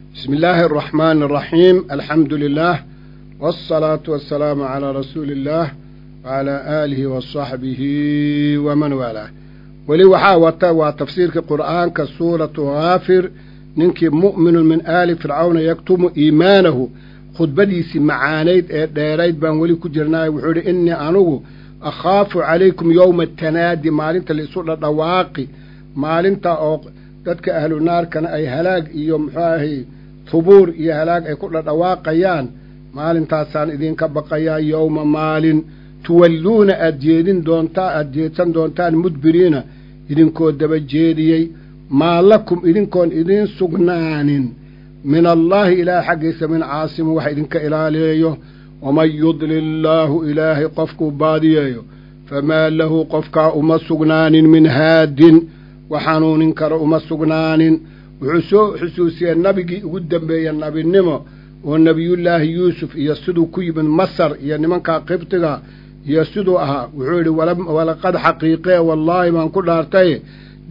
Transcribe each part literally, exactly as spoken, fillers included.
بسم الله الرحمن الرحيم. الحمد لله والصلاة والسلام على رسول الله وعلى آله وصحبه ومن والاه. ولي وحاوة وتفسير القرآن كسورة غافر ننكي مؤمن من آل فرعون يكتم إيمانه خد بديس معانيد دايريد بان ولي كجرناي وحوري إني أنو أخاف عليكم يوم التنادي مالنت اللي سورة دواقي مالنت أو dadka ahlu naarkana ay halaag iyo muxaahi fubuur iyo halaag ay ku dhawaaqayaan maalintaasaan idinka baqayaa yawma maalin tuwalluuna ajeedin doontaa ajeedsan doontaan mudbiriina idinkoo daba jeediyey maa lakum idinkoon idin sugnaanin min allaahi ilaah xaggiisa min caasimu wax idinka ilaaliyayo waman yudlillaahu ilaahay qofkuu baadiyeeyo famaa lahu qofkaa uma sugnaanin min haadin وحنون كر أم السجنان وحسو حسوسي النبي قد بين النبي النمو والنبي الله يوسف يسدو كي من مصر يعني من كقبتها يسدوها وحول ولم ولقد حقيقة والله من كل أرتي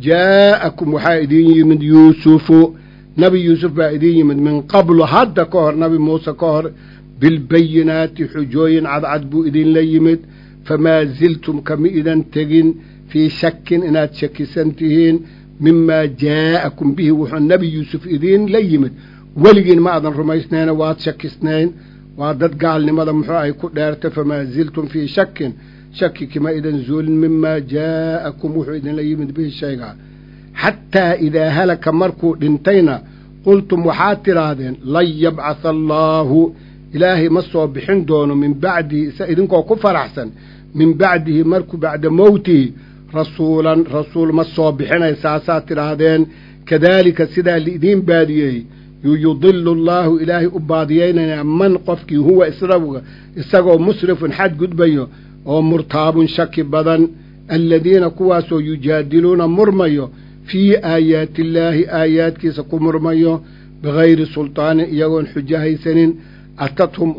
جاءكم وحائدين من يوسف نبي يوسف بعدين من من قبل حد كهر نبي موسى كهر بالبينات حجوين عد عد بو إذن ليمد فما زلتم كم إذن تجن في شك إنات شك سنتهين مما جاءكم به وحن النبي يوسف إذين ليمد ولقين ما أظن رميسنين واد شك سنين وادت قال لماذا محاي كدارت فما زلتم في شك شك كما إذن زول مما جاءكم وحن إذن ليمد به الشيء حتى إذا هلك مركو دنتين قلتم وحاترادين لن يبعث الله إلهي مصوى بحندون من بعده سإذنكو كفر أحسن من بعده مركو بعد موته رسولا رسول مصوى بحنا إساسات هذين كذلك سيدا لإذين باديه يضل الله إلهي أباديين من قفك هو إسرف إساقو مسرف حد قد بيه ومرتاب شك بدن الذين كواسوا يجادلون مرميه في آيات الله آيات كيسكو مرميه بغير سلطان يقول حجاه سنين أتتهم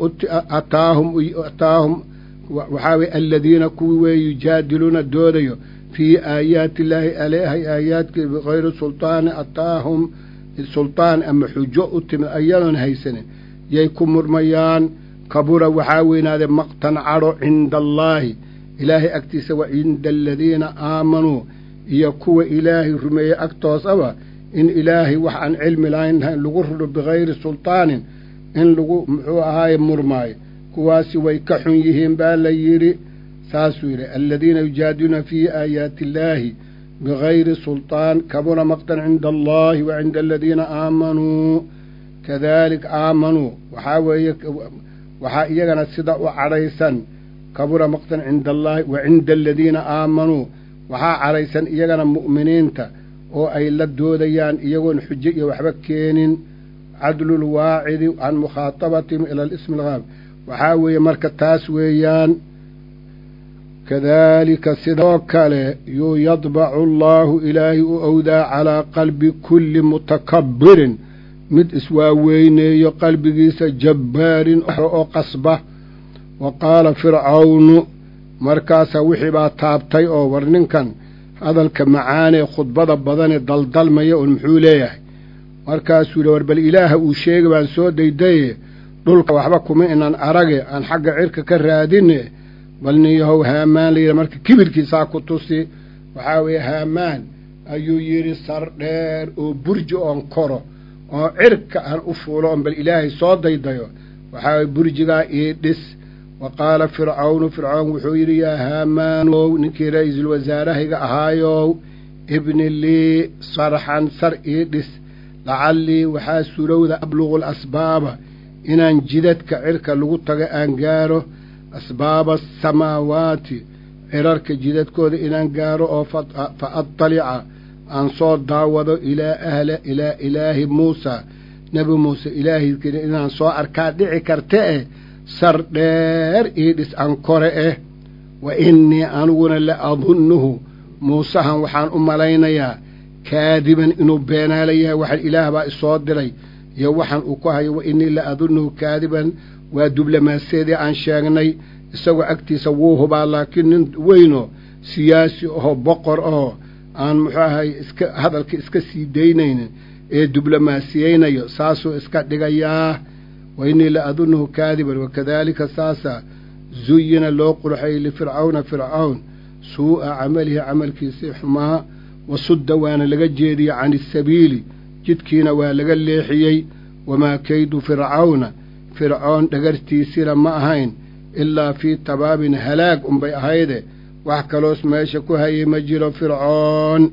أتاهم أتاهم وحاوي الذين كوي يجادلون الدوريو في آيات الله عليها آيات بغير سلطان أتاهم السلطان أما حجو أتم أيضا هيسنين يكون مرميان كبر وحاوين هذا مقتنع عند الله إلهي أكتس وعند الذين آمنوا يكو إلهي رمي أكتوس أبا إن إلهي وحن علم لا لغر بغير سلطان إن لغو هاي مرماي كواسي ويكحن يهم باليري ساسويري الذين يجادون في آيات الله بغير سلطان كبر مقتا عند الله وعند الذين آمنوا كذلك آمنوا وحاوي وحايقنا الصدق عريسا كبر مقتا عند الله وعند الذين آمنوا وحا عريسا إيقنا مؤمنين تا oo ay la doodayaan iyagoon xujo iyo waxba keenin cadlul waa'idi an mukhatabatihim ila al-ism al-ghab waxa weeye marka taas weeyaan kadhalika sidoo kale yadba'u Allahu ilaahi awda ala qalbi kulli mutakabbirin mid iswaaweyneeyo qalbigiisa jabbaarin oo qasba wa qala fir'aun markaas wixii baa taabtay oo warninkan hadalka macaane khudbada badan ee daldalmaya oo muxuu leeyahay markaasuu war bal ilaaha uu sheegay baan soo dayday dhulka waxba kuma inaan arage aan xagga cirka ka raadine bal niyahow haamaan leeyahay marka kibirkiisa ku tusi waxa weey haamaan ayuu yiri sar dheer oo burji on koro oo cirka aan u fuulo bal ilaahay soo daydayo waxa burjiga ee dhis وقال فرعون فرعون وحوير يا هامان نكي رئيس الوزارة أهايو ابن لي صرحا سرئيدس لعلي وحاسولو ذا أبلغ الأسباب إن انجدت كعرك لغتك أنقاره أسباب السماوات عرارك جدت كود إن أنقاره فأطلع عن صوت داوض إلى أهل إلى إله موسى نبي موسى إلهي إن عن صوت أركادعي كرتئه سر دير إيدس أنكره وإني أنقول لأظنه موسى وحان أمالينا يا كاذبا إنه بينا ليها وحن إله بقى الصوت لي يوحن أكوها وإني لأظنه كاذبا ودبل ما سيدي عن شاغني سوى أكتي سووه بقى لكن وينه سياسي أو بقر أو عن محاها هذا الكسكسي دينين ee diblomaasiyeynayo saasuu iska dhigayaa wa innii la adunnuhu kaadiban wakadaalika saasa zuyina loo qurxay lifircawna fircawn suu'a camalihi camalkiisii xumaa wasudda waana laga jeediyey cani isabiili jidkiina waa laga leexiyey wamaa kaydu fircawna fircoon dhagartiisina ma ahayn ilaa fii tabaabin halaag unbay ahayde wax kaloos meesha ku hayay ma jiro fircoon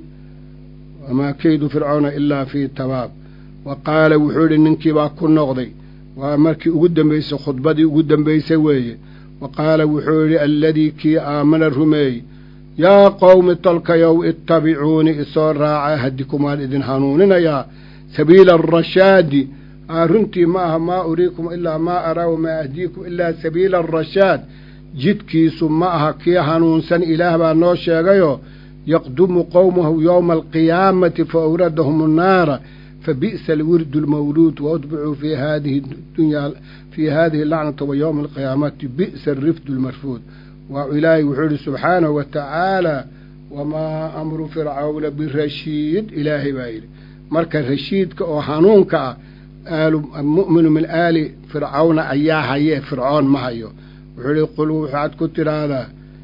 wamaa kaydu fircawna ilaa fii tabaab wa qaala wuxuu idhi ninkii baa ku noqday waa markii ugu dambaysay khudbadii ugu dambaysay weeye wa qaala wuxuu yidhi alladii kii aamana rumeey yaa qowmi tolkayow ittabicuuni isoo raaca hadikumaan idin hanuuninayaa sabiila arashaadi aa runtii ma aha maa uriikum ilaa maa araa wamaa ahdiikum ilaa sabiila arashaad jidkiisu ma aha kii hanuunsan ilaah baa noo sheegayoo yaqdumu qowmahu yowma alqiyaamati fa awradahum annaara fabi'sa alwirdu almawluud wautbicuu fii haadihi dunyaa fii haadihi lacnata wa yowma alqiyaamati bi'sa alrifdu almarfuud waa ilaahay wuxuu idhi subxaanahu wa tacaalaa wamaa amru fircawna birashiid ilaahay baa yidhi marka rashiidka oo hanuunka ah aalu mu'minu min aali fircawna ayaa hayee fircoon ma hayo wuxuu idhi qul waxaad ku tidhaahdaa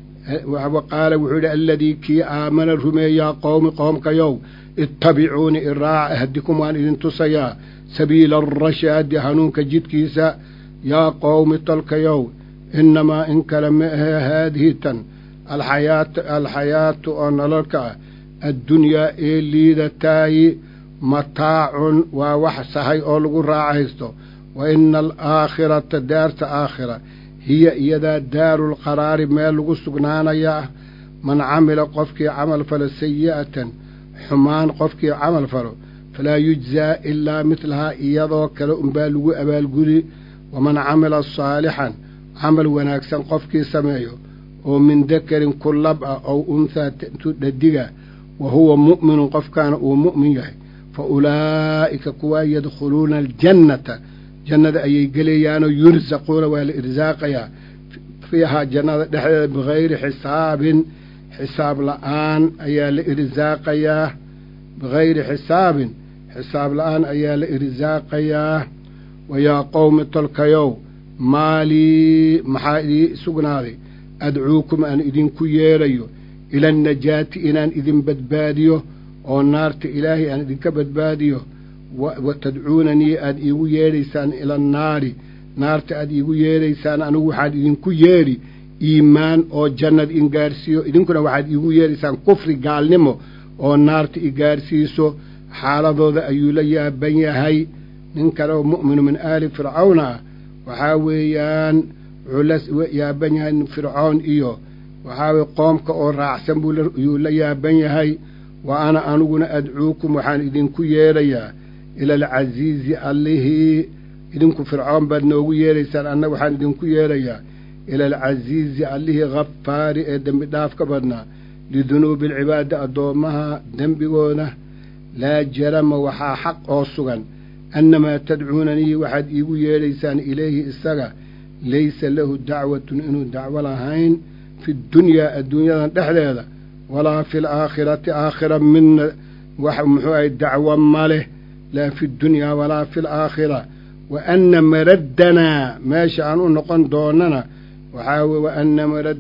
wa qaala wuxuu idhi alladii kii aamana rumeeyaa qowmi qoomkayow ittabicuuni iraaca ahdikum waan idin tusayaa sabiila arashaadi hanuunka jidkiisa yaa qowmi tolkayow innamaa in kale ma ahee haadihi tan alxayaatu alxayaatu oo nololka ah addunyaa ee liidataayi mataacun waa wax sahay oo lagu raacaysto wa ina alaakhirata daarta aakhira hiya iyadaa daarulqaraari meel lagu sugnaanaya ah man camila qofkii camal falo sayi'atan xumaan qofkii camal falo falaa yujzaa ilaa midlahaa iyadoo kale unbaa lagu abaalgudi waman camila saalixan camal wanaagsan qofkii sameeyo oo min dakarin ku lab ah ow unhaa dhadiga wa huwa mu'minun qofkaana uu mu'min yahay fa ulaa'ika kuwaa yadkhuluuna aljannata jannada ayay gelayaanoo yursaquuna waa la irsaaqayaa fiihaa jannada dhexdeeda bikayri xisaabin xisaab la'aan ayaa la irsaaqayaa bikayri xisaabin xisaab la'aan ayaa la irsaaqayaa wayaa qowmi tolkayow maalii maxaa idii sugnaaday adcuukum aan idinku yeerayo ila annajaati inaan idin badbaadiyo oo naarta ilaahay aan idinka badbaadiyo wa tadcuunanii aad iigu yeedhaysaan ila annaari naarta aad iigu yeedhaysaan anigu waxaad idinku yeedhi iimaan oo jannad in gaarsiiyo idinkuna waxaad iigu yeedhaysaan kufri gaalnimo oo naarta i gaarsiiso xaaladooda ayuu la yaaban yahay nin kale oo mu'minu min aali fircawna ah waxaa weeyaan wuxuu la yaaban yahay fircoon iyo waxaa weye qoomka oo raacsan buu yuu la yaaban yahay wa ana aniguna adcuukum waxaan idinku yeedhayaa ila alcasiizi allihii idinku fircoon baad noogu yeedhaysaan anna waxaan idinku yeedhayaa ila alcasiizi allihii khafaari ee dembi dhaaf ka badnaa lidunuubi alcibaadi addoommaha dembigooda laa jarama waxaa xaq oo sugan annamaa tadcuunanii waxaad iigu yeedhaysaan ilayhi isaga laysa lahu dacwatun inuu dacwo lahayn fi dunyaa adduunyadan dhexdeeda walaa fi alaakhirati aakhira midna wax muxuu ahay dacwo ma leh laa fi dunyaa walaa fi alaakhira wa anna maraddanaa meesha aan u noqon doonana waxaa weye wa anna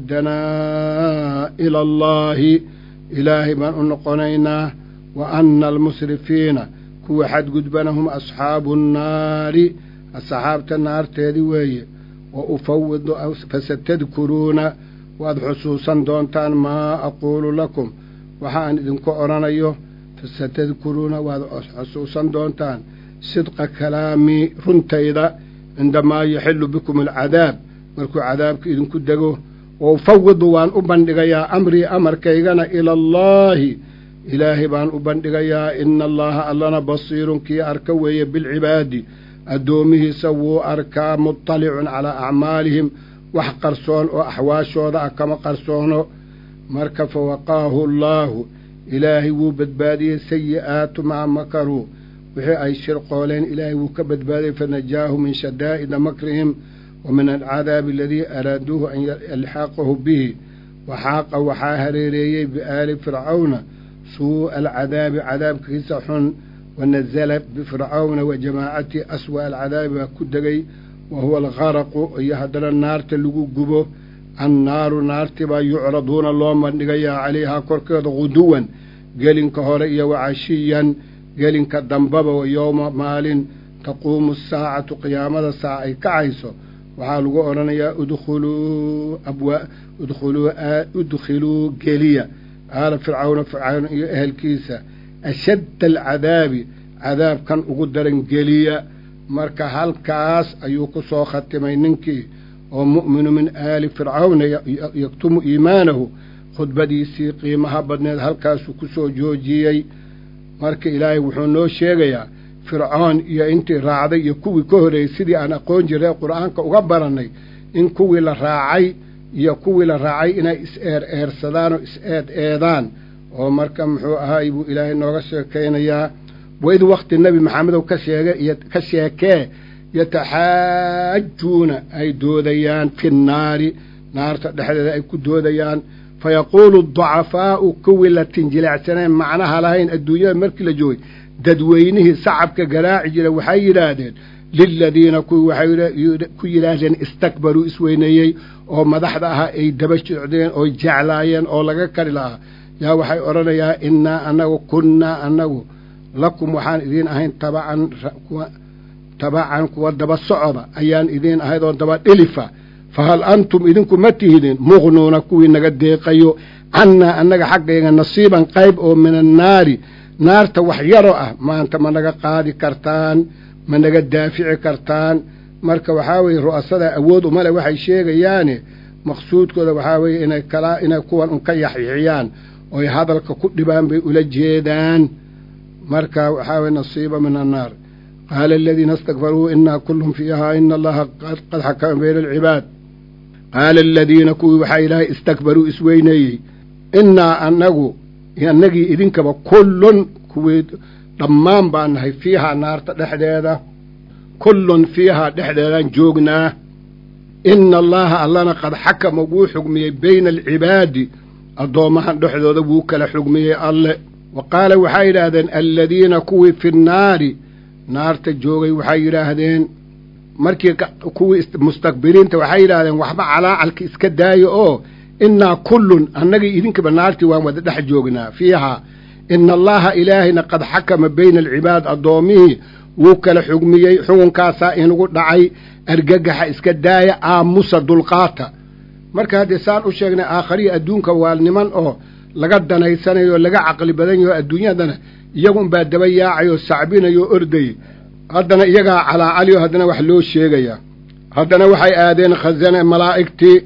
maraddanaa ila allaahi ilaahay baan u noqonaynaa wa anna almusrifiina kuwa xadgudbana hum asxaabu nnaari asxaabta naarteedii weeye wa ufawidu fasatadkuruuna waad xusuusan doontaan maa aquulu lakum waxaan idinku odhanayo fasatadkuruuna waad xusuusan doontaan sidqa kalaamii runtayda cindamaa yaxillu bikum alcadaab markuu cadaabka idinku dego wa ufawidu waan u bandhigayaa amrii amarkaygana ila allaahi ilaahay baan u bandhigayaa ina allaha allana basiirun kii arka weeye bilcibaadi addoomihiisa wuu arkaa muطalicun calaa acmaalihim wax qarsoon oo axwaashooda ah kama qarsoono marka fawaqaahu allaahu ilaahay wuu badbaadiyey sayi'aatu maa makaruu wixii ay shirqooleen ilaahay wuu ka badbaadiyey fanajaahu min shadaa'ida makrihim wa min alcadaabi aladii araaduuhu an yalxaqahu bihi waxaaqa waxaa hareereeyey biaali fircawna suu'a alcadaabi cadaabkiisa xun ونزل بفرعون وجماعته أسوأ العذاب كدغي وهو الغرق يهدر النار تلقو قبو النار نار تبا يعرضون الله من نغيا عليها كركض غدوا قالين كهوريا وعشيا قالين كالدنبب ويوم مال تقوم الساعة قيامة الساعة كعيسو وحالقوا أرنيا ادخلوا أبواء ادخلوا ادخلوا قليا آل فرعون فرعون أهل كيسة أشد العذاب عذاب كان أقدر قليا مركا هالكاس أيوكو سو ختمينكي ومؤمن من آل فرعون يكتم إيمانه خد بديسي قيمها بدنيد هالكاس وكسو جوجيي مركا إلهي وحنو شيغيا فرعون يا انتي راعدي يكوي كهري سيدي أنا قون جري القرآن كأغبرني إن كوي لراعي يكوي لراعي إنا إسئر إرسدان وإسئر إيضان ومركا محو هايبو إلهي نوغس كينيا وإذ وقت النبي محمد وكشيكي يتحاجون أي دوديان في النار نار تدحدد أي كدوديان فيقول الضعفاء كوي لتنجلع سنين معناها لهين الدنيا مركي لجوي ددوينه صعب كقراع جل وحي لادين للذين كوي لادين استكبروا اسوينيي او مدحدها اي دبشعدين او جعلايين او لغا كري لها يا وحي اورنيا إنا أنه كنا أنه لكم وحان إذين أهين تبعا تبعا كوا دبا الصعبة أيان إذين أهيدون دبا إلفة فهل أنتم إذنكم متهدين مغنون كوي نقد ديقيو عنا أنك حقا نصيبا قيب أو من النار نار توحيرة ما أنت منك قادي كرتان منك دافع كرتان مركا وحاوي رؤساء أود ومالا وحي شيء يعني مقصود كذا وحاوي إنا كلا إنا كوان انكيح عيان وهذا الكتبان بأولجيدان مركا وحاوي نصيبا من النار قال الذين استكبروا إنا كلهم فيها إن الله قد حكم بين العباد قال الذين كوي وحي لا استكبروا اسويني إنا أنه ينجي إذنك بكل كوي ضمان بأنها فيها نار تدحديدة كل فيها دحديدة جوغنا إن الله الله قد حكم وحكمي بين العباد الضومها دحديدة بوكل حكمي الله وقال وحي هذين الذين كوي في النار نار تجوغي وحي هذين مركي كوي مستكبرين وحي هذين وحبا على على اسكداي او إنا كل أنجي إذنك بنارتي وان ودح جوغنا فيها إن الله إلهنا قد حكم بين العباد الضومي وكل حكمي حكم كاسا إنه دعي أرجح اسكدايا آموس دلقاتا مركا هذا سان أشيغنا آخري أدونك والنمان أو لقد دنيسان يو لقى عقل بدن يو الدنيا دنا يقوم بادبيا عيو السعبين يو أردي هدنا يقع على عليو هدنا وحلو الشيغيا هدنا وحي آدين خزان ملائكتي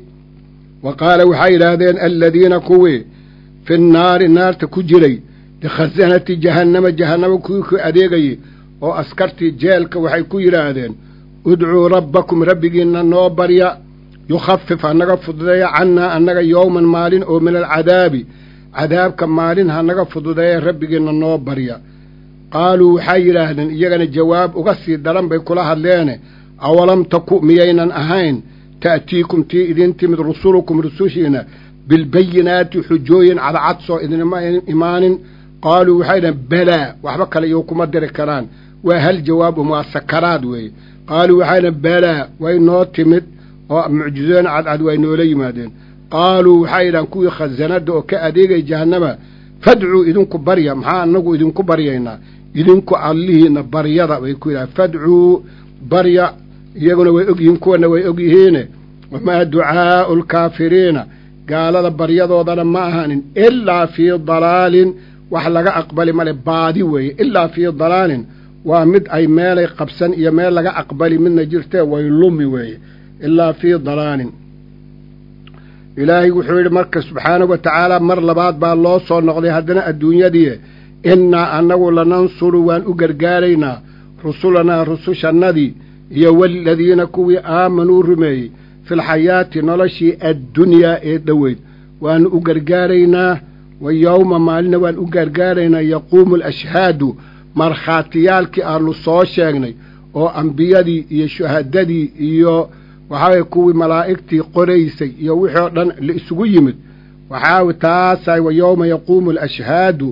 وقال وحي آدين الذين كوي في النار النار تكجري لخزانة جهنم جهنم كوي أديغي وأسكرتي جيلك وحي كوي آدين ادعوا ربكم ربكنا نوبريا يخفف أنك فضليا عنا أنك يوما مالين أو من العذاب عذاب كمالين هنك فضليا ربكنا نوبريا قالوا حي لهن يغني الجواب أغسي الدرم بيكولها اللينة أولم تكو ميينا أهين تأتيكم تي إذن تمد رسولكم رسوشينا بالبينات حجوين على عدسو إذن ما إيمان قالوا حي بلا وحبك ليوكم الدركران وهل جواب ما سكرات وي قالوا حي بلا وينو تمد معجزين عد عد وينو لي مادين قالوا حي كوي خزناد وكأديغي جهنم فادعوا إذنكم بريا محا نقو إذنكم بريانا إذنكم عليهن بريا ويكوي فادعوا بريا يقولون ويأجيهم كون ويأجيهين وما دعاء الكافرين قال هذا بريض وضل معهن إلا في ضلال وحلق أقبل مال بادي وي إلا في ضلال ومد أي مال قبسا يمال لقى أقبل من نجرته ويلومي وي إلا في ضلال إلهي وحيد مركز سبحانه وتعالى مر لبعض بالله صور نقضي هدنا الدنيا دي إنا أنه لننصر وأن أقرقارينا رسولنا رسوش النبي يا والذين كوي آمنوا رمي في الحياة نلشي الدنيا إدويد وأن أقرقارينا ويوم مالنا وأن أقرقارينا يقوم الأشهاد مرخاتيالك أرلو صوشيغني أو أنبيادي يشهددي يو وحاوي كوي ملائكتي قريسي يوحي لإسويمد وحاوي تاساي ويوم يقوم الأشهاد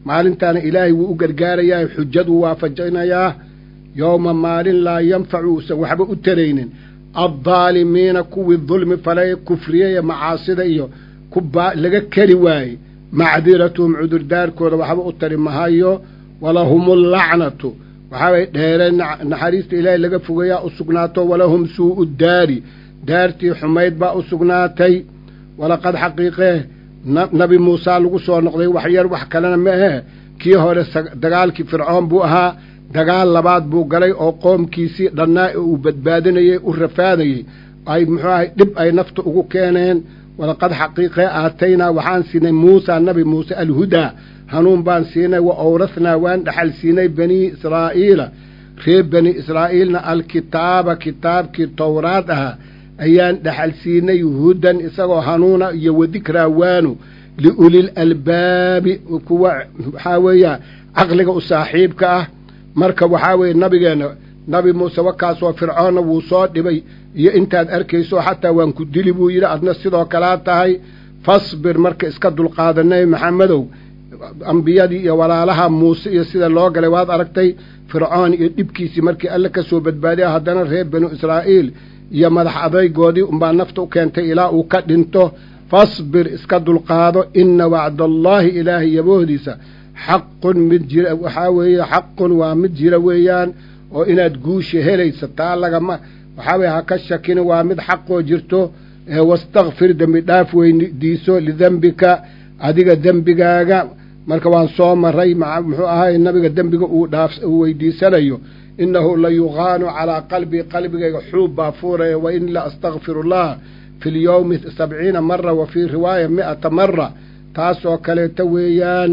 maalintaana ilaahay wuu u gargaarayaa xujadu waafajinayaa yowma maalin laa yanfacu usan waxba u taraynin addaalimiina kuwii dulmi falay kufriyaya macaasida iyo kuba laga keli waaye macdiratuhum cudurdaarkooda waxba u tari mahayo walahumullacnatu waxaabay dheereen naxariista ilaahay laga fogeeyaa u sugnaato walahum suu'u daari daartii xumayd baa u sugnaatay walaqad xaqiiqee nabi muusaa lagu soo noqday wax yar wax kalena ma ahe kii hore dagaalkii fircoon buu ahaa dagaal labaad buu galay oo qoomkiisii dhannaa uu badbaadinayey u rafaadayey ay muxuu ahay dhib ay nafta ugu keeneen walaqad xaqiiqee aataynaa waxaan siinay muusaa nabi muuse alhudaa hanuun baan siinay wa awrathnaa waan dhaxal siinay banii israa'iila reer bani israa'iilna alkitaaba kitaabkii towraad ahaa ayaan dhaxal siinay hudan isagoo hanuuna iyo wadikraa waanu liulil albaabi kuwa waxaa weeya caqliga u saaxiibka ah marka waxaa weeye nabigeenna nabi muuse wakaasoo fircoonna wuu soo dhibay iyo intaad arkayso xataa waan ku dili buu yidhi adna sidoo kalaa tahay fasbir marka iska dulqaadanay maxamedow ambiyadii iyo walaalaha muuse iyo sida loo galay waad aragtay fircoon iyo dhibkiisii markii alle ka soo badbaadiya haddana reer banu israa'iil iyo madax adaygoodii unbaa nafta u keentay ilaa uu ka dhinto fasbir iska dulqaado ina wacdallaahi ilaahay yabohdiisa xaqun mid jira waxaa weeye xaqun waa mid jira weeyaan oo inaad guusha helaysa taa lagama waxaa weye ha ka shakini waa mid xaqoo jirto wastakfir dembi dhaaf weydiiso lidembika adiga dembigaaga marka waan soo maray muxuu ahay nabiga dembiga uu dhaaf uu weydiisanayo innahu la yuqaanu calaa qalbii qalbigayga xuub baa fuuraya wa in la astakfiru allah fi lyowmi sabciina mara wa fii riwaaya mi'ata mara taasoo kaleeta weeyaan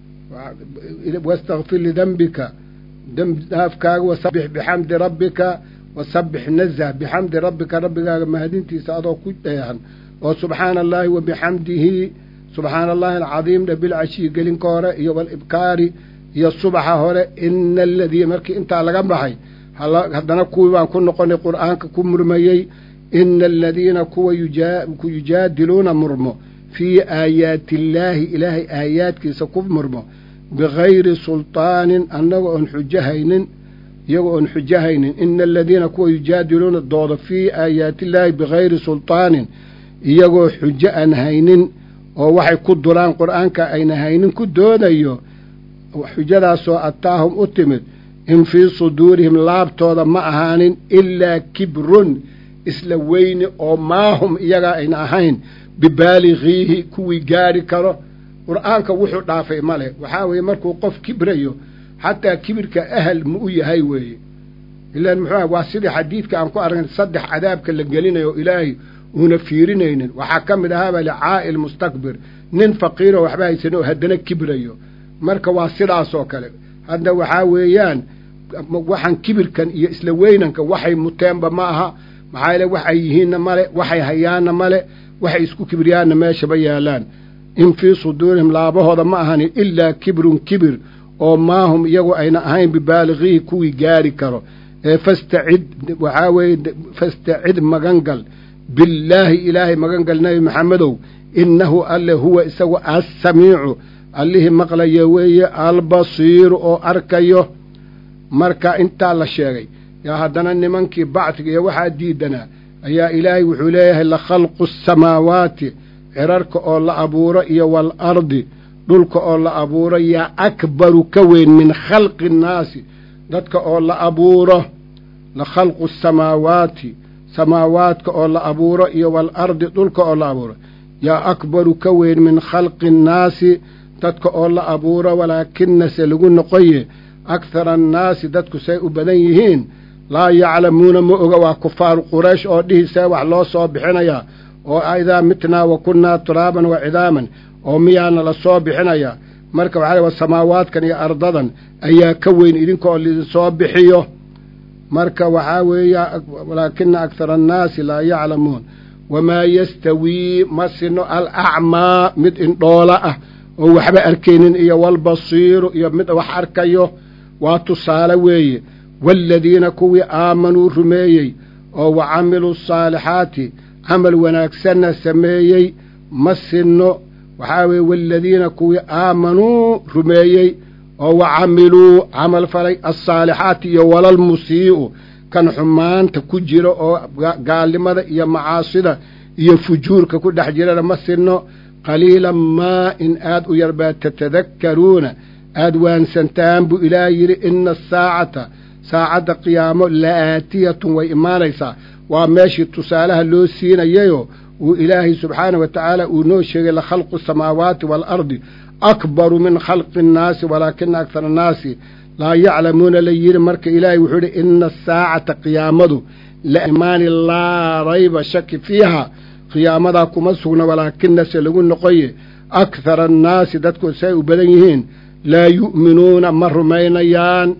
wastakfir lidembika dembi dhaafkaaga wasabbix bixamdi rabbika wasabbix nazah bixamdi rabbika rabbigaaga mahadintiisa adoo ku dheehan oo subxaana allaahi wa bixamdihi subxaana allahi alcadiim dhe bilcashii gelinka hore iyo walibkaari iyo subaxa hore ina aladii markii intaa laga baxay haddana kuwii baan ku noqonay qur'aanka ku murmayey ina aladiina kuwa yujaadiluuna murmo fii aayaati illaahi ilaahay aayaadkiisa ku murmo bigayri sulطaanin annaga oon xujahaynin iyagoo oon xujahaynin ina aladiina kuwa yujaadiluuna dooda fii aayaati illaahi bigayri sulطaanin iyagoo xujo aan haynin oo waxay ku duraan qur'aanka ayna haynin ku doodayo xujadaasoo ataahum u timid in fii suduurihim laabtooda ma ahaanin ilaa kibrun isla weyni oo maahum iyagaa ayna ahayn bibaaligiihi kuwii gaari karo qur'aanka wuxuu dhaafay male waxaa weeye markuu qof kibrayo xataa kibirka ahal ma u yahay weeye ilaan muxuu waa sidii xadiidka aan ku aragnay saddex cadaabka la gelinayo ilaahay uuna fiirinaynin waxaa ka mid ahaaba licaa'il mustakbir nin faqiiroo waxba haysan oo haddana kibrayo marka waa sidaasoo kale hadda waxaa weeyaan waxaan kibirkan iyo isla weynanka waxay muteenba ma aha maxaa yeele waxay yihiinna male waxay hayaanna male waxay isku kibriyaanna meeshaba yaalaan in fii suduurihim laabahooda ma ahani ilaa kibrun kibir oo maahum iyagu ayna ahayn bibaaligiihi kuwii gaari karo ee fastacid waxaa weeye fastacid magangal billaahi ilaahay magangal nebi maxamedow innahu alle huwa isagu assamiicu allihii maqlaya weeye albasiiru oo arkayo marka intaa la sheegay yaa haddana nimankii bacdiga iyo waxaa diidanaa ayaa ilaahay wuxuu leeyahay la khalqu asamaawaati cirarka oo la abuuro iyo waalardi dhulka oo la abuuro yaa akbaru ka weyn min khalqi nnaasi dadka oo la abuuro la khalqu asamaawaati samaawaadka oo la abuuro iyo waalardi dhulka oo la abuuro yaa akbaru ka weyn min khalqi nnaasi dadka oo la abuuro walaakinase lagu noqoye akhara annaasi dadku say u badan yihiin laa yaclamuuna ma oga waa kufaaru quraysh oo dhihi see wax loo soo bixinayaa oo idaa mitnaa wa kunnaa turaaban wa cidaaman oo miyaana la soo bixinayaa marka waxaa wa samaawaadkan iyo ardadan ayaa ka weyn idinkaoo lidinsoo bixiyo marka waxaa weeya walaakina akhara annaasi laa yaclamuun wamaa yastawii ma sino alacmaa mid indhoola ah oo waxba arkaynin iyo walbasiiru iyo mid wax arkayo waa tusaale weeye waaladiina kuwii aamanuu rumeeyey oo wa camiluu saalixaati camal wanaagsanna sameeyey ma sinno وحاوي والذين كوي آمنوا رميي وعملوا عمل فلي الصالحات ولا المسيء كان حمان تكجر قال لماذا يا معاصدة يا فجور ككل حجر لمسنه قليلا ما إن آد يربا تتذكرون آد وان سنتان بو إلهي إن الساعة ساعة قيامة لآتية وإيمانيسا وماشي تسالها اللو سينا ييو وإلهي سبحانه وتعالى ونوشي لخلق السماوات والأرض أكبر من خلق الناس ولكن أكثر الناس لا يعلمون ليين مرك إلهي وحول إن الساعة قيامة لإيمان لا ريب شك فيها قيامة كمسون ولكن سلقون نقيه أكثر الناس دتكو سيء بدنيهين لا يؤمنون مرمينيان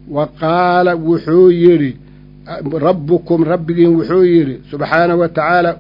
وقال وحويري ربكم ربكم وحويري سبحانه وتعالى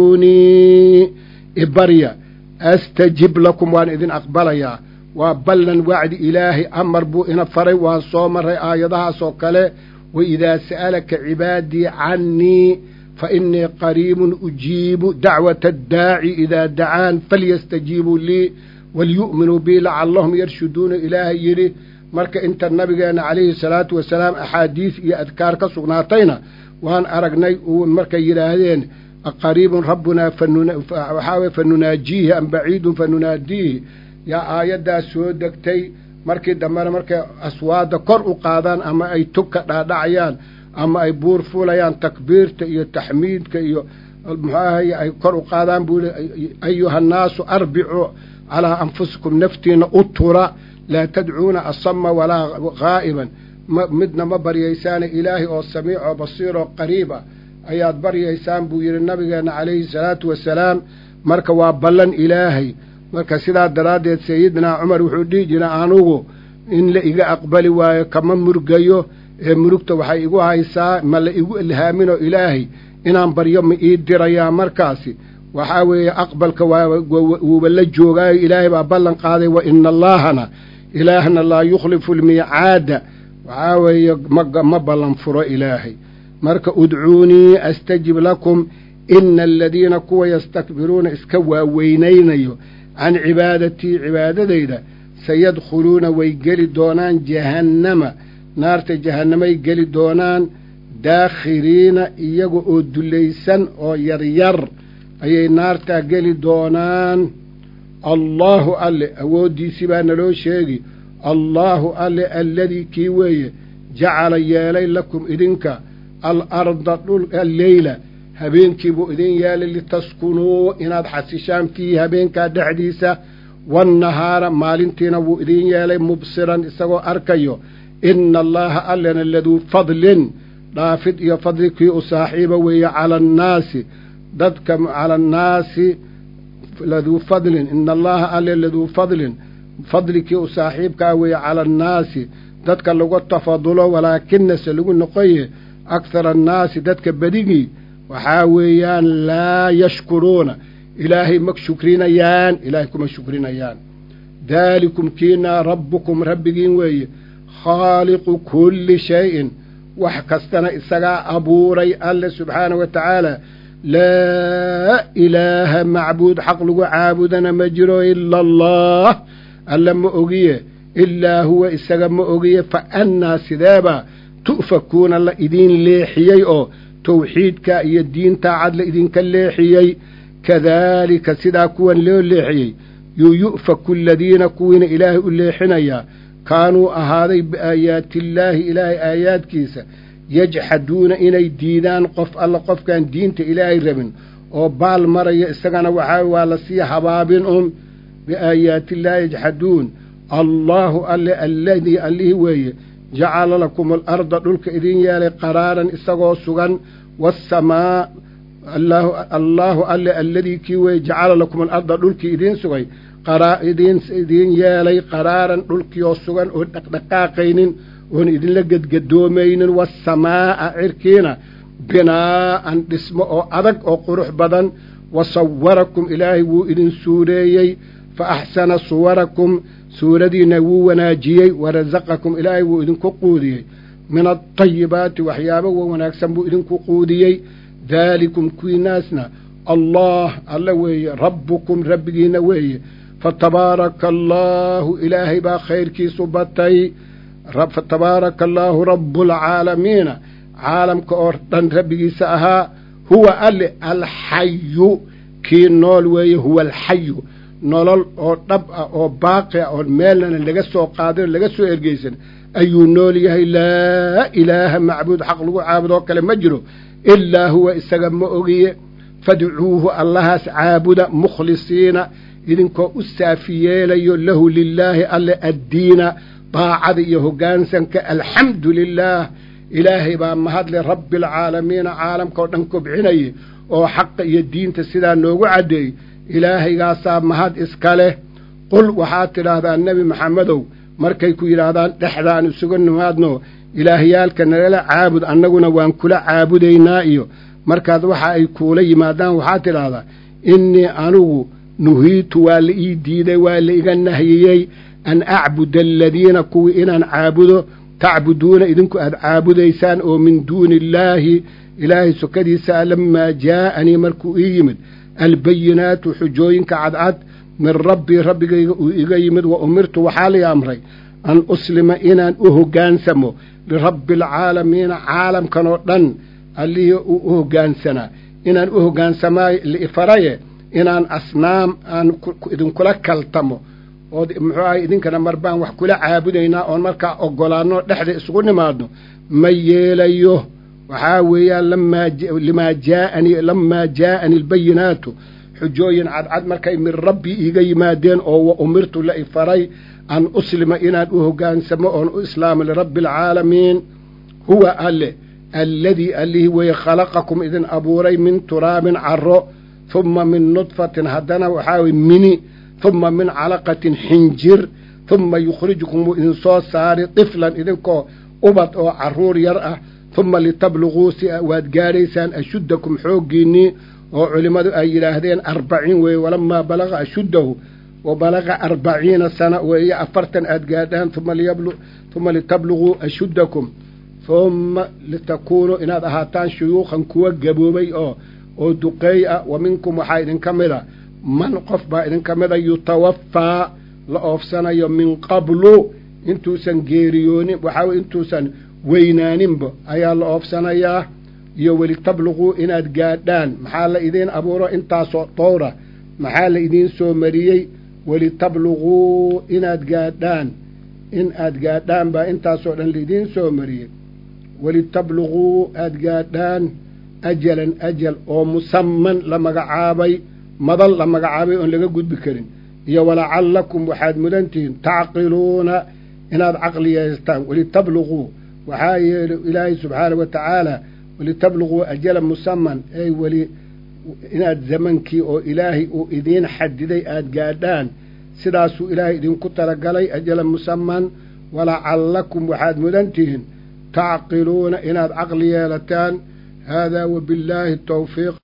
ادعوني إبريا أستجب لكم وأن إذن أقبليا وبلن وعد إلهي أمر بو إن فري وصومر آيضها سوكالي وإذا سألك عبادي عني فإني قريب أجيب دعوة الداعي إذا دعان فليستجيبوا لي وليؤمنوا بي لعلهم يرشدون إلهي يري marka inta nabigeena calayhi salaatu wasalaam axaadiis iyo adkaar ka sugnaatayna waan aragnay uu marka yiraahdeen qariibun rabbuna fanunaawihi fanunaajihi am baciidun fanunaadihi yaa aayadaas soo degtay markii dambana markay aswaada kor u qaadaan ama ay tuka dhaadhacayaan ama ay buur fuulayaan takbiirta iyo taxmiidka iyo muxaahay ay kor u qaadaan buu ayuha naasu arbicu calaa anfusikum naftiina utura لا تدعون الصم ولا غائبا مدنا ما بريسان إلهي أو سميع أو بصير أو قريبا أياد بريسان بوير النبي عليه الصلاة والسلام مركا وابلن إلهي مركا سيدا درادة سيدنا عمر وحودي جنا آنوغو إن لإيقا أقبلي وكما مرقايو مرقتا وحيقو هايسا ما لإيقو إلهامينو إلهي إنان بريوم إيد دريا مركاسي وحاوي أقبلك وبلجوغا إلهي وابلن قاضي وإن اللهنا إلهنا لا يخلف الميعاد وعاوي مبلن فر إلهي مرك أدعوني أستجب لكم إن الذين كوا يستكبرون اسكوا وينين عن عبادتي عبادة ديدا سيدخلون ويقلي دونان جهنم نار جهنم يقلي دونان داخرين إيقو أدليسان أو يرير أي نار تقلي دونان الله ألي أودي سبان لو شيء الله ألي الذي كيوي جعل يالي لكم إذنك الأرض الليلة هبين كيبو إذن يالي لتسكنوا إناد حسيشان فيه هبينك دحديسة والنهار مالنتين وإذن يالي مبصرا إساقو أركيو إن الله ألي الذي فضل رافد يفضلك يصاحبه وي على الناس ضدك على الناس لذو فضل إن الله ألي لذو فضل فضلك وصاحبك وي على الناس ضدك لغو تفضله ولكن سلغو نقيه أكثر الناس ضدك بديقي وحاويان لا يشكرون إلهي مك شكرين يان إلهيكم شكرين يان ذلكم كينا ربكم ربكين وي خالق كل شيء وحكستنا إساقا أبوري الله سبحانه وتعالى لا إله معبود حق لغو عابدنا مجرو إلا الله ألا مؤغيه إلا هو إساقا مؤغيه فأنا سذابا تؤفكون الله إذين ليحيي أو توحيدك إيا الدين تعاد لإذين كالليحيي كذلك سدا كون ليه ليحيي يؤفك الذين كون إله الليحنيا كانوا أهذي بآيات الله إله آيات كيسة يجحدون إني ديدان قف الله قف كان دينت إلهي ربن وبال مرة استغنى وحاوى لسي حبابهم بآيات الله يجحدون الله الذي اللي هو جعل لكم الأرض دلك إذن يالي قرارا استغوا سغن والسماء الله الله الذي كيوي جعل لكم الأرض دلك إذن سغي قرا إذن إذن يالي قرارا دلك يوسغن ودقاقين وإن إذن لقد قدومين والسماء عركينا بناء اسمه أو أدق أو قرح بدن وصوركم إلهي وإذن سوريي فأحسن صوركم سوردي نوو وناجيي ورزقكم إلهي وإذن كقوديي من الطيبات وحيابه ونكسن وإذن كقوديي ذلكم كوي ناسنا الله الله وي ربكم ربكين وي فتبارك الله إلهي با خير كي سبتي رب فتبارك الله رب العالمين عالم كأردن ربي سأها هو الحي كي نول وي هو الحي نول أو طبع أو باقي أو ميلنا لغسو قادر لغسو إرقيسن أيو نول يهي لا إله معبود حق لغو عابد وكلم مجرو إلا هو استقم أغيه فادعوه الله عابد مخلصين إذنكو أسافيين له لله ألا الدين طاعد يهقانسا الحمد لله إلهي بأمهد لرب العالمين عالم كوننكو بعيني oo xaq iyo diinta sidaa noogu cadeey ilaahaygaasa mahad iskale qul waxa tiraahdaa nabi maxamedow markay ku yiraahdaan dhaxdaan isugu nimaadno ilaahiyaalka nala caabud annaguna waan kula caabudeynaa iyo markaad waxa ay kuula yimaadaan waxa tiraahdaa inni anugu nuhiitu wal ii diiday wal iga nahiyay an a'budu alladina kuwi inaan caabudo تعبدون إذنكو أد عابديسان أو من دون الله إلهي سكديسا لما جاءني مركو إيمد البينات حجوين كعدعد من ربي ربي إيمد وأمرت وحالي أمري أن أسلم إنان أهو جانسمو لرب العالمين عالم كنوطن اللي أهو جانسنا إنان أهو جانسما لإفرايه إنان أصنام أن إذنكو لكالتمو muxuu idinkana marbaan wax kula caabudaynaa oo marka ogolaano dhaxda isugu nimaadno ma yeelayo waxa weeyaan lama lima jaa'ani lama jaa'ani albayinatu xujooyin cadcad markay min rabbi iga yimaadeen oo umirtu la ifaray an uslima inaan u hogaansamo oo u islaamo li rabbil alamin huwa alle alladhi alladhi wa khalaqakum idin abuuray min turabin arro thumma min nutfatin hadana waxa mini ثم من علقة حنجر ثم يخرجكم إن صار طفلا إذنكو أبط أو عرور يرأى ثم لتبلغوا وادقاريسان أشدكم حوقيني وعلماء أي لهذين أربعين ولما بلغ أشده وبلغ أربعين سنة وهي أفرتا أدقادان ثم ليبلغ ثم لتبلغوا أشدكم ثم لتكونوا إن هذا هاتان شيوخا كوا قبوبي أو أو دقيئة ومنكم وحايد كاملة من قف إذن كمذا يتوفى لأفسنا يوم من قبل انتو سن جيريوني وحاو انتو سن وينانين بو ايا لأفسنا يا يولي تبلغوا إن أدقادان محال إذين أبورو انتا طورة محال إذين سومريي ولي تبلغوا إن أدقادان إن أدقادان با انتا سوطن لإذين سومريي ولي تبلغوا أدقادان أجلا أجل ومسمن لما عابي مضل لما قعابي أن لقى قد بكرين يا ولعلكم وحاد مدنتين تعقلون إن هذا عقلي يستان ولتبلغوا وحاي إلهي سبحانه وتعالى ولتبلغوا أجلا مسمى أي ولي إن هذا زمنكي أو إلهي أو إذين حددي أدقادان سداسو إلهي إذين كتر قلي أجلا مسمى ولعلكم وحاد مدنتين تعقلون إن هذا عقلي يستان هذا وبالله التوفيق.